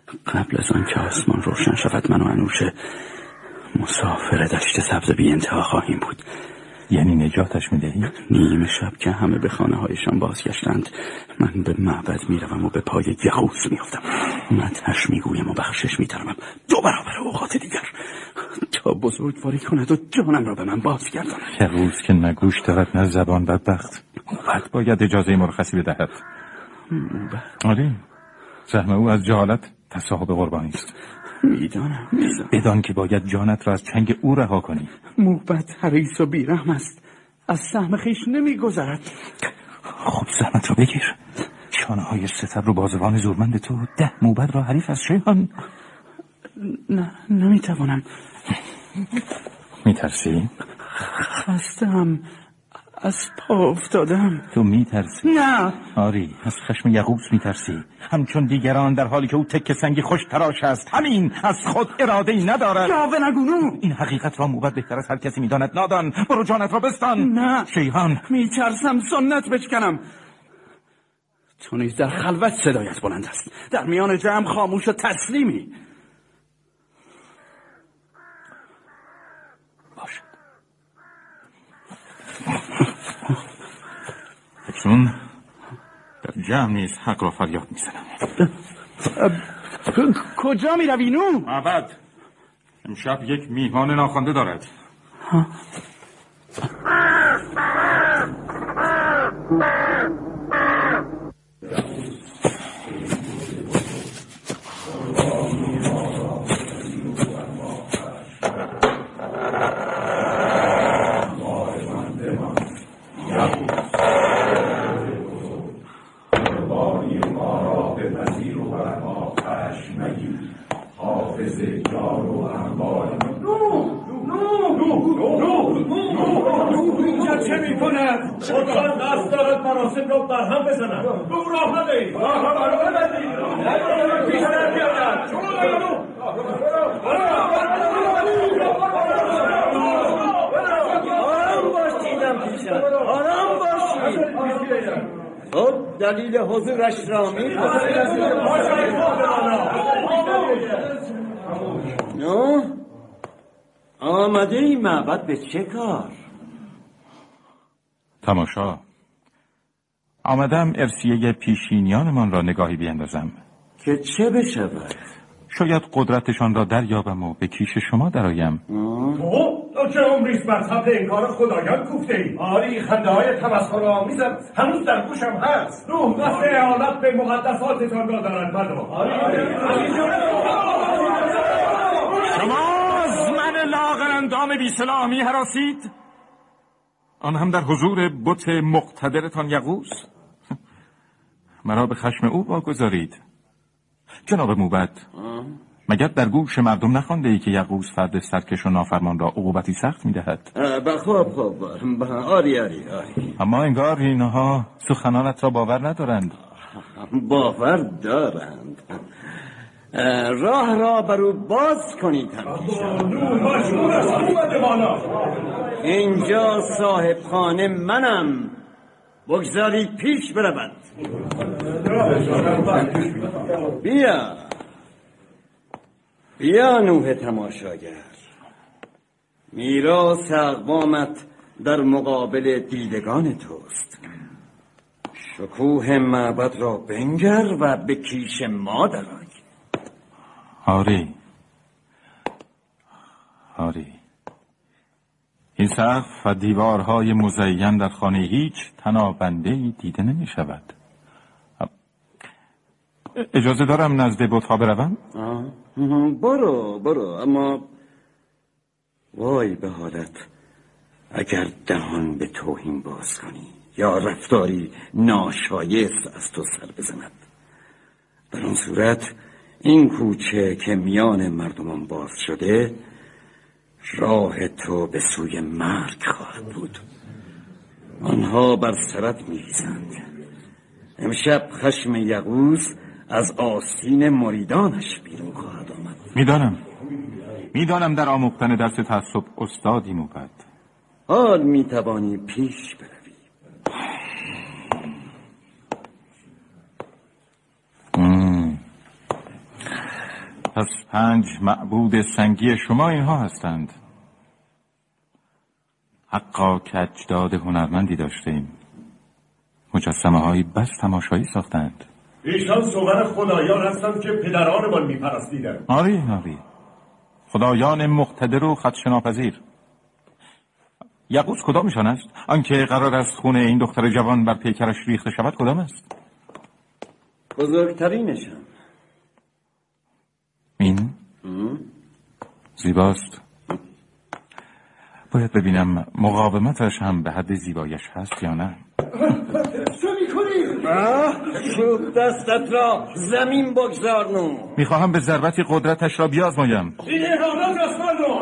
قبل از آن که آسمان روشن شود من و انوشه مسافر دشت سبز بی انتها خواهیم بود. یعنی نجاتش میدهی؟ نیمه شب که همه به خانه هایشان بازگشتند من به معبد میروم و به پای یغوث میافتم. مدحش میگویم و بخشش میطلبم 2 برابر اوقات دیگر تا بزرگواری کند و جانم را به من بازگرداند. یغوث که نه گوش دارد نه زبان، بدبخت. بعد باید اجازه مرخصی بدهد. آره، سهم او از جهالت تصاحب قربانی است. میدانم. بدان که باید جانت را از چنگ او رها کنی. موبت حریص و بیرحم است، از سهم خیش نمیگذرد. خب زحمت را بگیر. شانه های ستبر رو بازوان زورمند تو 10 موبد را حریف از شیخان. نه نمیتوانم. میترسی؟ خستم، از پا افتادم. تو میترسی؟ نه. آری، از خشم یغوث میترسی، همچون دیگران، در حالی که او تکه سنگی خوش تراش است. همین از خود اراده ای ندارد. یاوه نگونو. این حقیقت را موبد بهتر از هر کسی میداند. نادان، برو جانت را بستان. نه شیخان. میترسم سنت بشکنم. تو نیز در خلوت صدایت بلند است، در میان جمع خاموش و تسلیمی. باشد. اکنون در جمع نیز حق را فریاد میزنم. کجا میروی نو؟ معبد امشب یک میهمان ناخوانده دارد. دلیل حضورش را می‌پرسید. نو آمده این معبد به چه کار؟ تماشا. آمدم ارسیه پیشینیانمان را نگاهی بیندازم که چه بشود؟ شاید قدرتشان را دریابم و به کیش شما درآیم. تو چه عمریست بر طبع این کار خدایان کوفته ای؟ آری، خنده های تمسخر آمیزم هنوز در گوشم هست. روح وقت اعانت به مقدساتتان را دارد مردم. شما از من لاغر اندام بی سلاح می هراسید، آن هم در حضور بت مقتدرتان یغوث. مرا به خشم او واگذارید. جناب موبد، مگر در گوش مردم نخوانده ای که یغوث فرد سرکش و نافرمان را عقوبتی سخت می‌دهد؟ خب آری. اما انگار اینها سخنانت را باور ندارند. باور دارند. راه را بر او باز کنید. اینجا صاحب خانه منم، بگذارید پیش برود. بیا نوح تماشاگر، میراث اقوامت در مقابل دیدگان توست. شکوه معبد را بنگر و به کیش ما درآی. آری، این سقف و دیوارهای مزین در خانه هیچ تنابنده‌ای دیده نمی شود. اجازه دارم نزد بت‌ها بروم؟ برو، اما وای به حالت اگر دهان به توهین باز کنی یا رفتاری ناشایست از تو سر بزند. در اون صورت این کوچه که میان مردمان باز شده راه تو به سوی مرگ خواهد بود. آنها بر سرت می‌ریزند. امشب خشم یغوث از آستین مریدانش بیرون خواهد آمد. میدانم در آموختن درس تعصب استادی موبد. حال میتوانی پیش بروی. پس 5 معبود سنگی شما اینها هستند. حقا که اجداد هنرمندی داشتیم. مجسمه هایی بس تماشایی ساختند. ایشان صور خدایان هستند که پدرانمان میپرستیدند. آری خدایان مقتدر و خدشه‌ناپذیر. یغوث کدامشان است؟ آنکه قرار است خون این دختر جوان بر پیکرش ریخته شود کدام است؟ بزرگترینشان. این زیباست. باید ببینم مقاومتش هم به حد زیبایش هست یا نه. چه میکنی؟ شوب دستت را زمین بگذار نو. میخواهم به ضربتی قدرتش را بیازمایم. این احرامات رسمان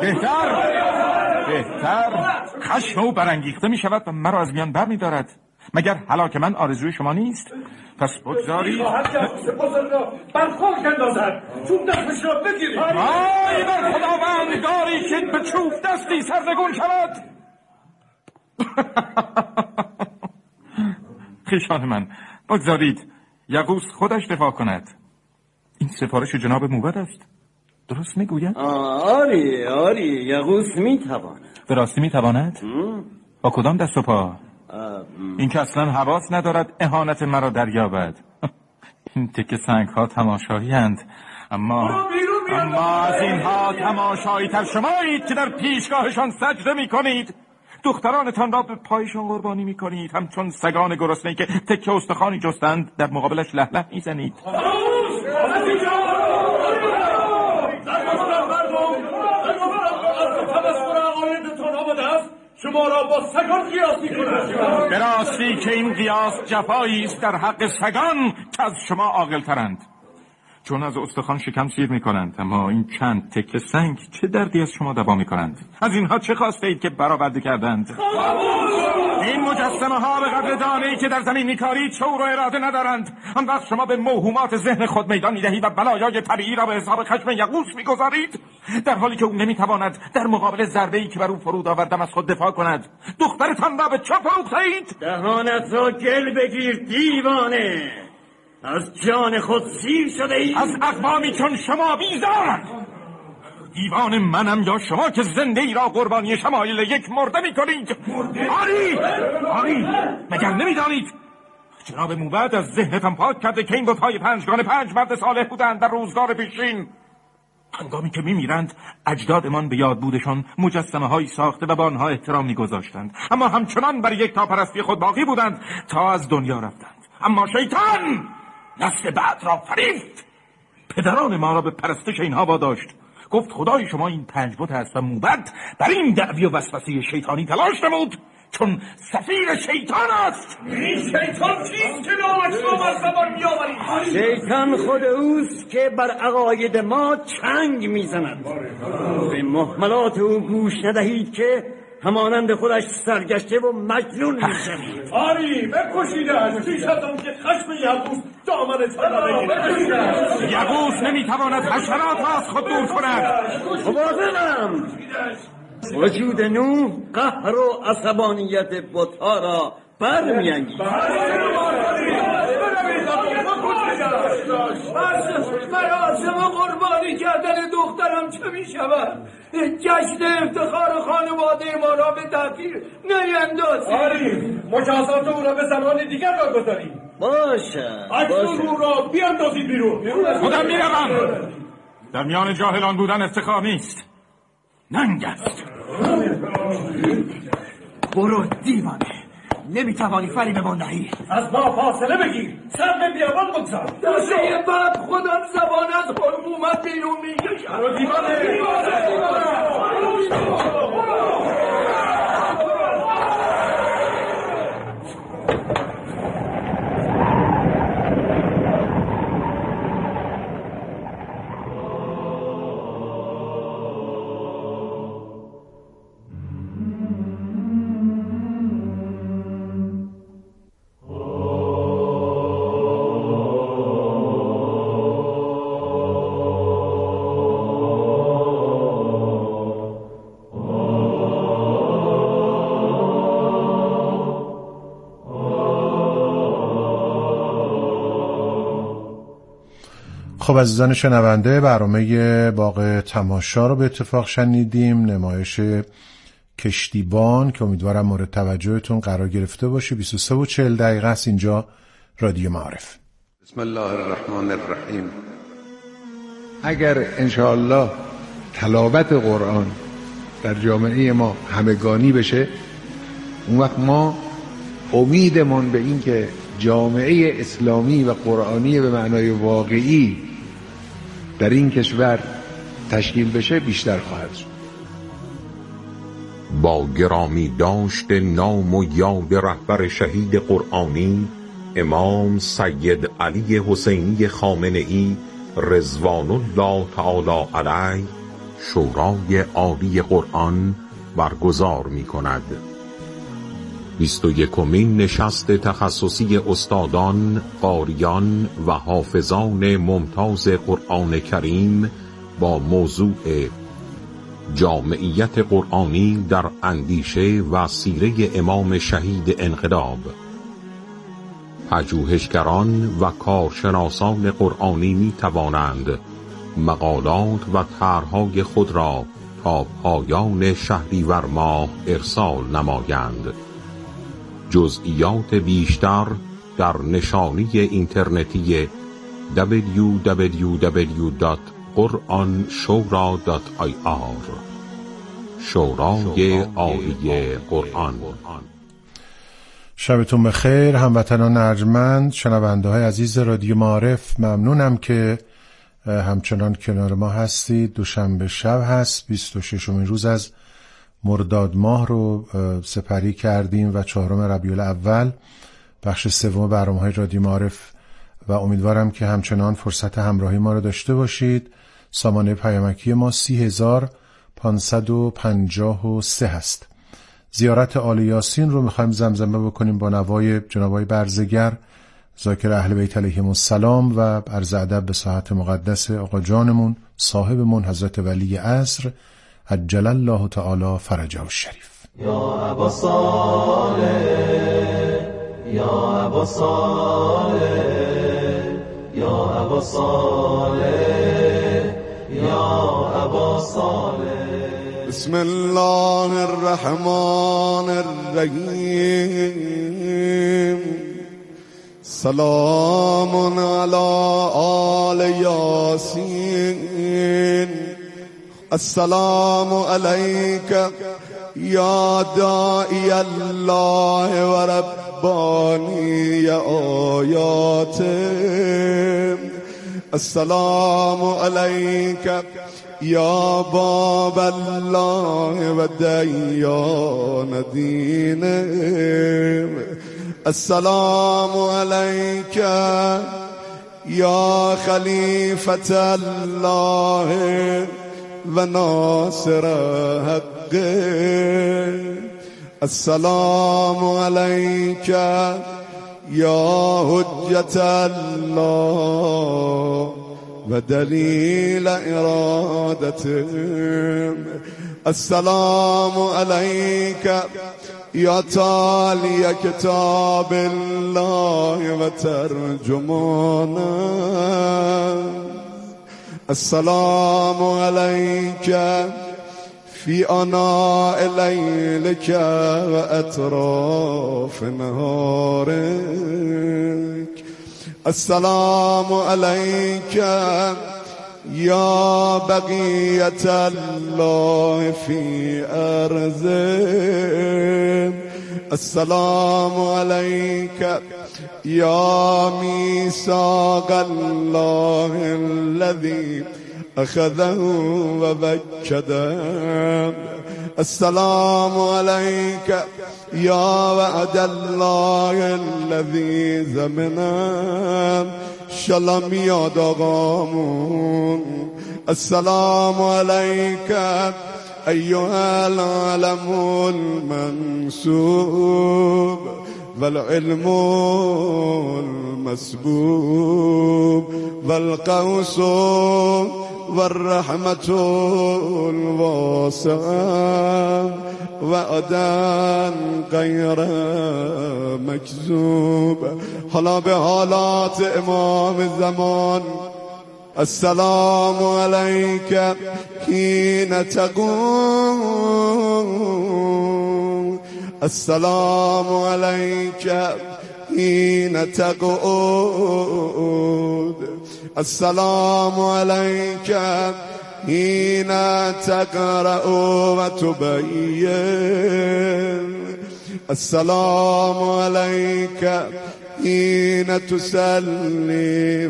بهتر خشم او برانگیخته می شود و مرا از میان بر می دارد. مگر هلاک من آرزوی شما نیست؟ پس بگذاری خواهد که سپاسم را برخاک اندازد چون دستش را بگیرید. وای بر خداوندگاری که به چوب دستی سرنگون شود. خویشان من بگذارید یغوث خودش دفاع کند. این سفارش جناب موبد است. درست میگوید؟ آری یغوث میتواند. به راستی میتواند؟ با کدام دست و پا؟ این که اصلا حواس ندارد اهانت مرا دریابد. این تکه سنگ ها تماشایی اند، اما از اینها تماشایی تر شمایید که در پیشگاهشان سجده می کنید. دخترانتان را به پایشان قربانی می کنید، همچون سگان گرسنه‌ای که تکه استخوانی جستند در مقابلش لهله می زنید. شما را با سگان قیاس می‌کنند. به راستی که این قیاس جفایی است در حق سگان که از شما عاقل‌ترند، چون از استخوان شکم سیر می‌کنند، اما این چند تکه سنگ چه دردی از شما دوا می‌کنند؟ از اینها چه خواسته اید که برآورده کردند؟ این مجسمه ها به قدر دانه‌ای که در زمین می‌کارید شعور و اراده ندارند. آن وقت شما به موهومات ذهن خود میدان می‌دهید و بلایای طبیعی را به حساب خشم یغوث می‌گذارید، در حالی که او نمی‌تواند در مقابل ضربه‌ای که بر او فرود آوردم از خود دفاع کند. دخترتان را به چه فروخته‌اید؟ دهانت را گل بگیر دیوانه. از جان خود سیر شده ای. از اقوامی چون شما بیزار. دیوان منم یا شما که زنده ای را قربانی شمایل یک مرده می کنید؟ آری مگر نمی دانید جناب موبد از ذهنتان پاک کرده که این بت‌های پنجگانه 5 مرد صالح بودند در روزگار پیشین. هنگامی که میمیرند اجدادمان به یاد بودشان مجسمه هایی ساخته و به آنها احترام میگذاشتند، اما همچنان بر یک تاپرستی خود باقی بودند تا از دنیا رفتند. اما شیطان نسل بعد را فریفت. پدران ما را به پرستش اینها واداشت. گفت خدای شما این 5 بت است و موبد در این دعوی و وسوسه شیطانی تلاش نمود، چون سفیر شیطان است. این شیطان چیست که نامش را بر زبان می‌آورید؟ شیطان خود اوست که بر عقاید ما چنگ میزند. به محملات او گوش ندهید که همانند خودش سرگشته و مجنون میشوید. آری بکشیدش پیش از آن که خشم یغوث دامنتان را بگیرد. یغوث نمیتواند حشرات را از خود دور کند. مواظبم. وجود نوح قهر و عصبانیت بت‌ها را برمی‌انگیزد. مراسم قربانی کردن دخترم چه می شود؟ جشن افتخار خانواده ما را به تأخیر نیندازید. آری مجازات او را به زمان دیگر را گذاریم. باشه اکنون او را بیاندازید بیرون. خودم میروم. در میان جاهلان بودن افتخار نیست، ننگ است. برو دیوانه، نمیتوانی فریبمان دهی. از ما فاصله بگیر، سر به بیابان بگذار. دسته بعد خودم زبان از حرمومت بیرون میکشم. برو دیوانه. خب عزیزان شنونده، برنامه باغ تماشا رو به اتفاق شنیدیم، نمایش کشتیبان که امیدوارم مورد توجهتون قرار گرفته باشه. 23:40 است اینجا رادیو معارف. بسم الله الرحمن الرحیم. اگر انشاءالله تلاوت قرآن در جامعه ما همگانی بشه، اون وقت ما امیدمون به این که جامعه اسلامی و قرآنی به معنای واقعی در این کشور تشکیل بشه بیشتر خواهد شد. با گرامی داشت نام و یاد رهبر شهید قرآنی امام سید علی حسینی خامنه‌ای رضوان الله تعالی علیه شورای عالی قرآن برگزار می کند. 21مین نشست تخصصی استادان، قاریان و حافظان ممتاز قرآن کریم با موضوع جامعیت قرآنی در اندیشه و سیره امام شهید انقلاب. پژوهشگران و کارشناسان قرآنی می توانند مقالات و طرح‌های خود را تا پایان شهریور ماه ارسال نمایند. جزئیات بیشتر در نشانی اینترنتی www.quranshura.ir شورای عالی قرآن. شبتون بخیر هموطنان ارجمند، شنونده های عزیز رادیو معارف. ممنونم که همچنان کنار ما هستید. دوشنبه شب هست، 26مین روز از مرداد ماه رو سپری کردیم و 4 ربیع الاول، بخش سوم برنامه‌های رادیو معارف، و امیدوارم که همچنان فرصت همراهی ما رو داشته باشید. سامانه پیامکی ما 30553 هست. زیارت آل یاسین رو میخوایم زمزمه بکنیم با نوای جناب آقای برزگر، ذاکر اهل بیت علیهم السلام، و عرض ادب به ساحت مقدس آقا جانمون صاحبمون حضرت ولی عصر عجل الله تعالی فرجه الشریف. یا ابا صالح، یا ابا صالح، یا ابا صالح، یا ابا صالح. بسم الله الرحمن الرحیم. سلام علی آل یاسین. السلام علیک یا داعی الله و ربانی آیات. السلام علیک یا باب الله و دیان دین. السلام علیک یا خلیفة الله و ناصر حق. السلام علیک یا حجت الله و دلیل ارادته. السلام علیک یا تالی کتاب الله و ترجمانه. السلام علیک فی آناء لیلک و اطراف نهارک. السلام علیک یا بقیت الله فی ارضه. السلام علیک یا میثاق الله الذی اخذه و وکده. السلام علیک یا وعد الله الذی زمنا شلم یاد آقامون. السلام علیک ایها العالم المنصوب والعلم المسبوب والقوس والرحمة الواسعة وعدن غیر مکذوب. حالا به حالات امام زمان السلام عليك حين تقوم السلام عليك حين تقعد السلام عليك حين تقرأ وتبين السلام عليك حين تسلي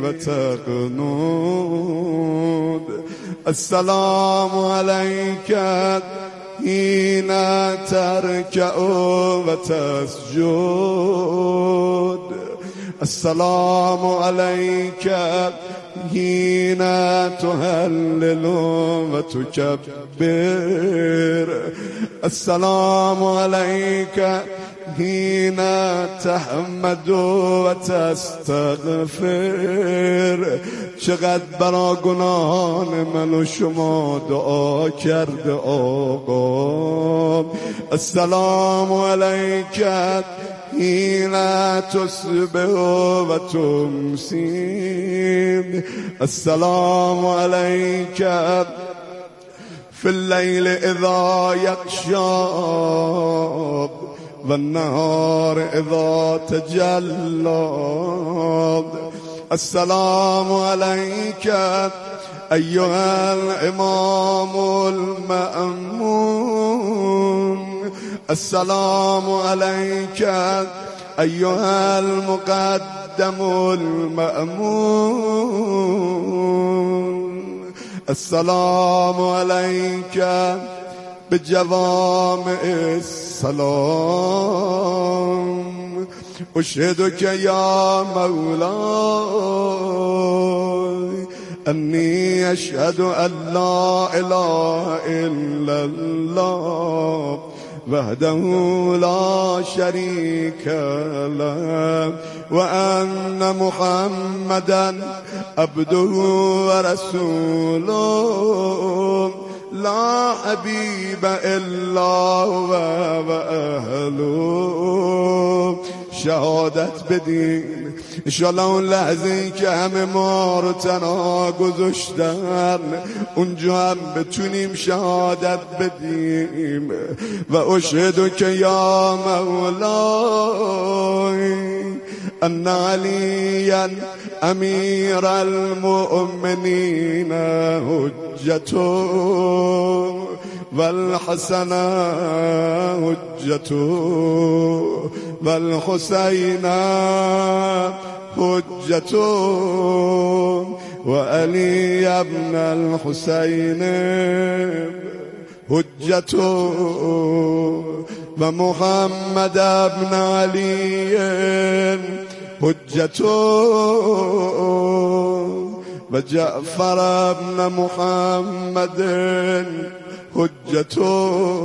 وتقنود السلام عليك حين تركع وتسجد السلام عليك حين تهلل وتكبر السلام عليك حين تحمد وتستغفر چقدر برا گناهان من و شما دعا کرده آقا السلام علیک حين تصبح وتمسي السلام عليك في الليل إذا يغشى والنهار إذا تجلى السلام عليك أيها الإمام المأمون السلام عليك أيها المقدم المأمون السلام عليك بجوامع السلام أشهدك يا مولاي أني أشهد أن لا إله إلا الله وحده لا شريك له وأن محمدا عبده ورسوله لا حبيب إلا هو وأهله شهادت بدیم انشالله اون لحظه‌ای که همه ما رو تنها گذاشتن اونجا هم بتونیم شهادت بدیم و اشهدو که یا مولای ان علیا امیر المؤمنین حجتو والحسن حجتو والحسين حجتو وعلي ابن الحسين حجتو ومحمد ابن علي حجتو وجعفر ابن محمد حجتو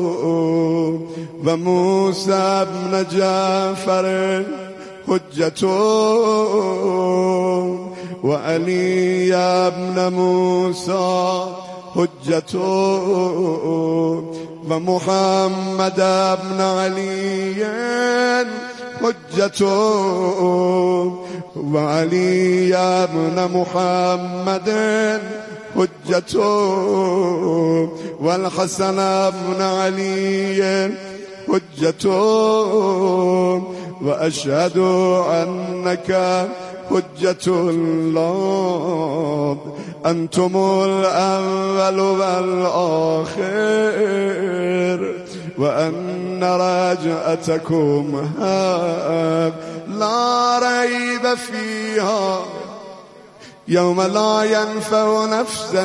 وموسى ابن جعفر حجتو وعلي ابن موسى حجتو ومحمد ابن علي حجتو وعلي ابن محمد حجتو والحسن ابن علي حجتو وأشهد أنك حجة الله أنتم الأول والآخر وأن رجعتكم هاب لا ريب فيها يوم لا ينفع نفسا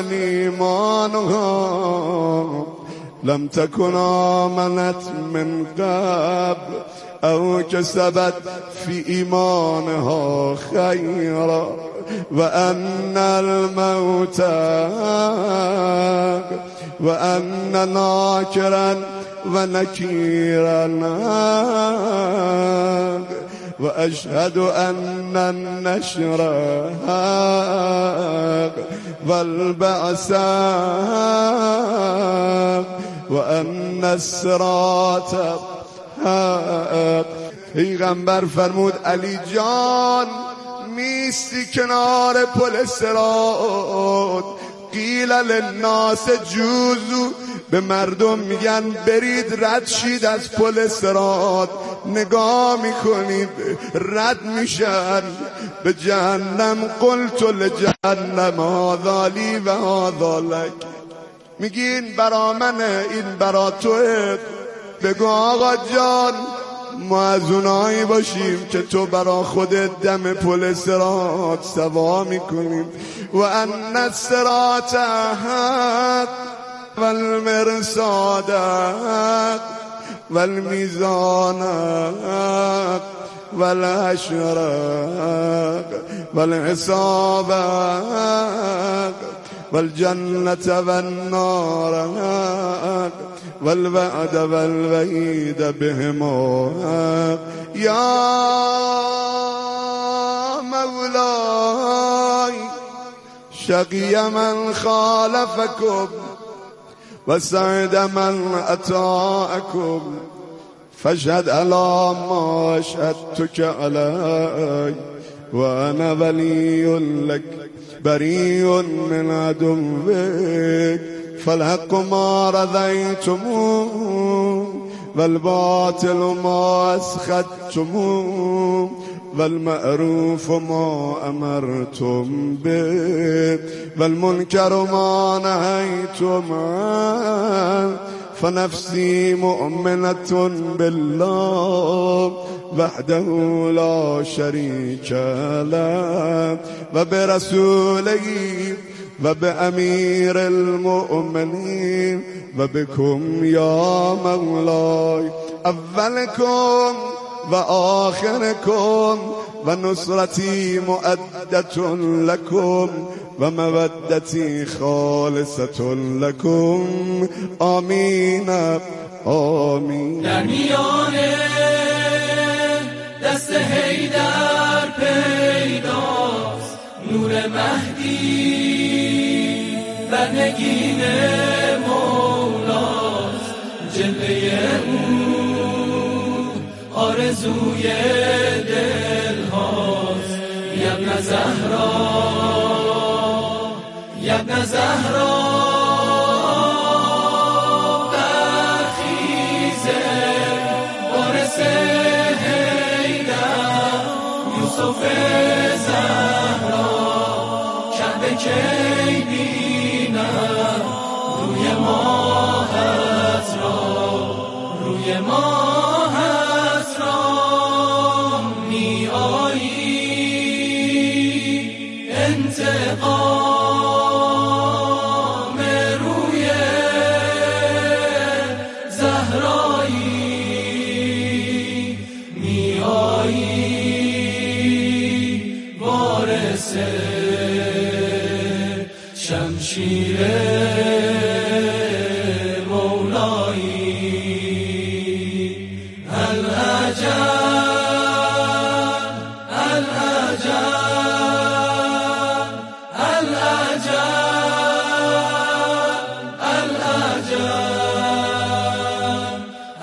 إيمانها لم تكن آمنت من قبل أو كسبت في إيمانها خيرا وأن الموت وأن ناكرا ونكيرا وأشهد أن النشر والبعث وأن الصراط پیغمبر فرمود علی جان میستی کنار پل صراط، قیل للناس جوزو، به مردم میگن برید رد شید از پل صراط. نگاه میکنید رد میشن به جهنم. قلت لجهنم هذا لی و هذا لک، میگین برا منه این برا توه. بگو آقا جان ما از اونایی باشیم که تو برا خودت دم پل صراط سوا میکنیم. و ان الصراط حق و المرصاد حق و الميزان حق و الحشر حق و الحساب حق و الجنة و النار حق و الوعد و الوعید بهما حق. یا مولای شقی من خالفکم و سعد من اطاعکم، فاشهد علی ما اشهدتک علی و انا ولی لک بری من عدوک. فالحق ما رضیتموه والباطل ما اسخطتموه والمعروف ما امرتم به والمنکر ما نهیتم عنه. فنفسی مؤمنة بالله وحده لا شریک له و برسوله و بامیر المؤمنین و بكم یا مولای. اولکم و آخرکم و نصرتی مؤدة لکم و مودتی خالصة لکم. آمین آمین. در میان دست حیدر پیداست نور مهدی بر نگین مولاست. جلوه او آرزوی دل هاست. یبن زهرا یبن زهرا برخیزه وارث حیدر یوسف زهرا کعبه کی بینم روی ماهت را روی ماهت را می آیی انتقام روی زهرایی می آیی وارث شمشیر مولایی. العجب العجب العجب العجب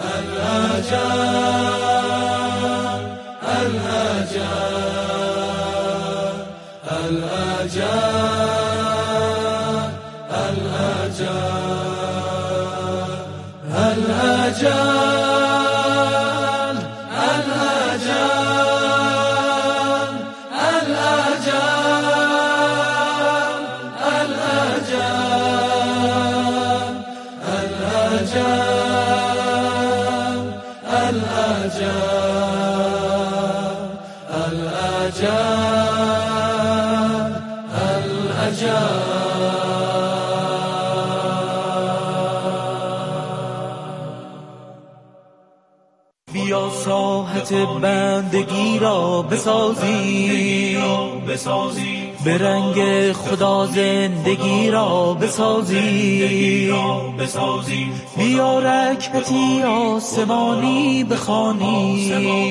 بیا ساحت بندگی را بسازی به رنگ خدا زندگی را بسازی بیا رکعتی آسمانی بخوانی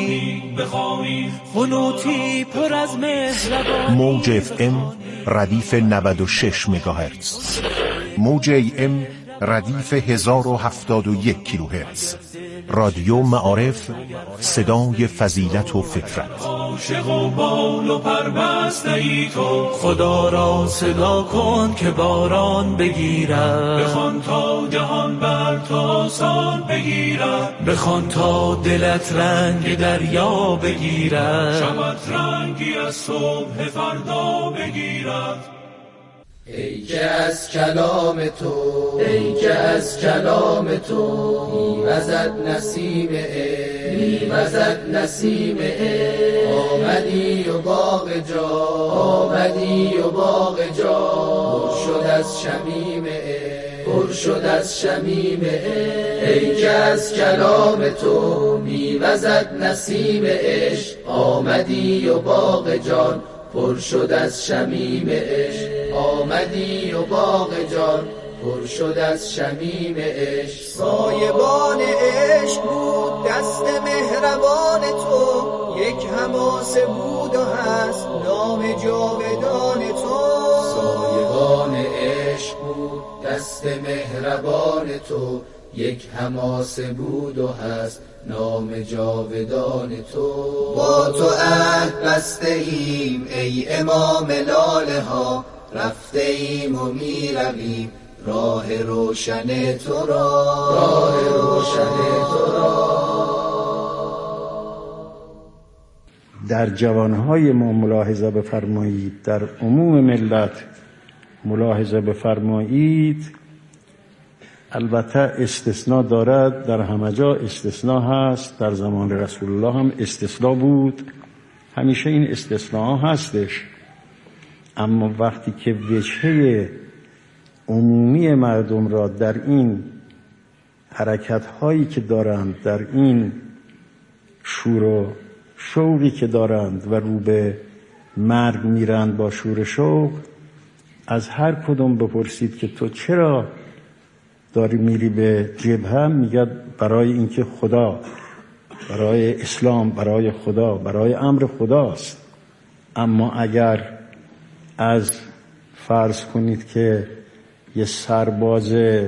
قنوتی پر از مهربانی. موج اف ام ردیف 96 مگاهرتز، موج ای ام ردیف 1071 کیلوهرتز، رادیو معارف، صدای فضیلت و فطرت. عاشق و بال و پربسته ای تو، خدا را صدا کن که باران بگیرد، بخوان تا جهان بر تو آسان بگیرد، بخوان تا دلت رنگ دریا بگیرد، شبت رنگی از صبح فردا بگیرد. ای که از کلام تو، ای که از کلام تو میوزد نسیم عشق، میوزد نسیم عشق. آمدی و باغ جا، آمدی و باغ جا پر شد از شمیم عشق، پر شد از شمیم عشق. ای که از کلام تو میوزد نسیم عشق، آمدی و باغ جان پر شد از شمیم عشق. آمدی و باغ جان پر شد از شمیم عشق. سایبان عشق بود دست مهربان تو، یک حماسه بود و هست نام جاودان تو. سایبان عشق بود دست مهربان تو، یک حماسه بود و هست نام جاودان تو. با تو عهد بسته ایم ای امام لاله ها، رفته ایم و می رویم راه روشن تو را، راه روشن تو را. در جوانهای ما ملاحظه بفرمایید، در عموم ملت ملاحظه بفرمایید. البته استثناء دارد، در همه جا استثناء هست، در زمان رسول الله هم استثناء بود، همیشه این استثناء هستش. اما وقتی که وجهه عمومی مردم را در این حرکت هایی که دارند، در این شور و شوقی که دارند و رو به مرگ میرند با شور و شوق، از هر کدوم بپرسید که تو چرا داری میری به جبهه؟ میگه برای اینکه خدا، برای اسلام، برای خدا، برای امر خداست. اما اگر از فرض کنید که یه سرباز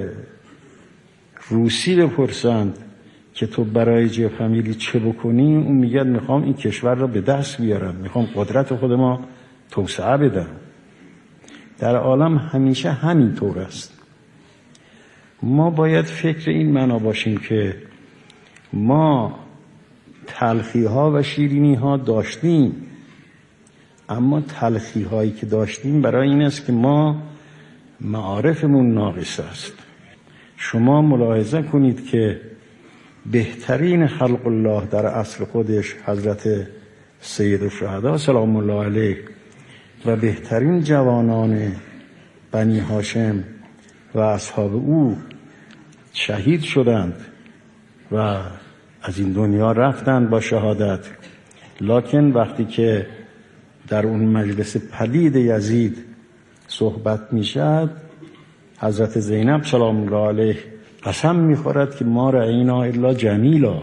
روسی بپرسند که تو برای جبهه میری چه بکنی، اون میگه میخوام این کشور را به دست بیارم، میخوام قدرت خود ما توسعه بدم. در عالم همیشه همینطور است. ما باید فکر این معنا باشیم که ما تلخی ها و شیرینی ها داشتیم، اما تلخی هایی که داشتیم برای این است که ما معارفمون ناقص است. شما ملاحظه کنید که بهترین خلق الله در اصل خودش حضرت سید الشهدا سلام الله علیه و بهترین جوانان بنی هاشم و اصحاب او شهید شدند و از این دنیا رفتند با شهادت. لکن وقتی که در اون مجلس پلید یزید صحبت میشد، حضرت زینب سلام الله علیه قسم میخورد که ما رأینا الا جمیلا.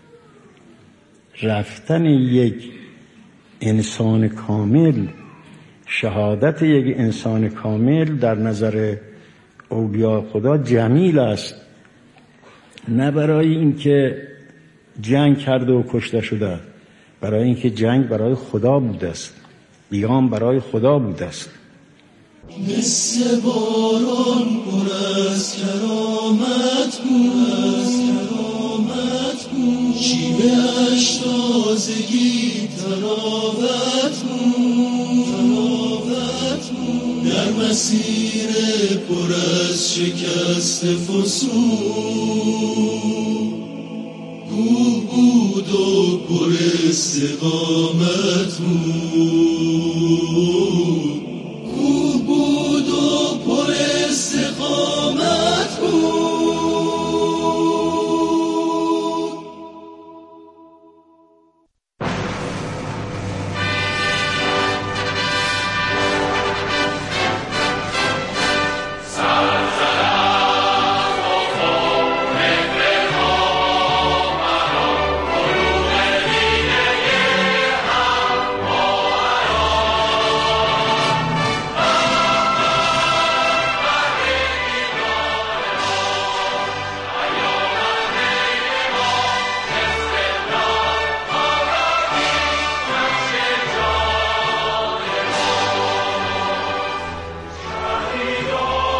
رفتن یک انسان کامل، شهادت یک انسان کامل در نظر اولیاء خدا جمیل است، نه برای اینکه جنگ کرده و کشته شده، برای اینکه جنگ برای خدا بوده است، قیام برای خدا بوده است. مثل باران پر از کرامت بود، شیوه‌اش تازگی تراوت بود، در مسیر پر از شکست فسون بود و پر استقامت بود.